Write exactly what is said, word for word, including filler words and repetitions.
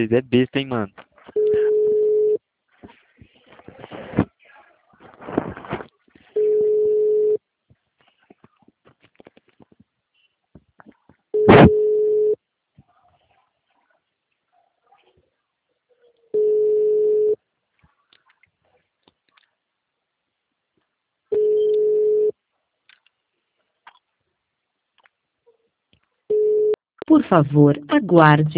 vocês é besta, hein, mano. Por favor, aguarde.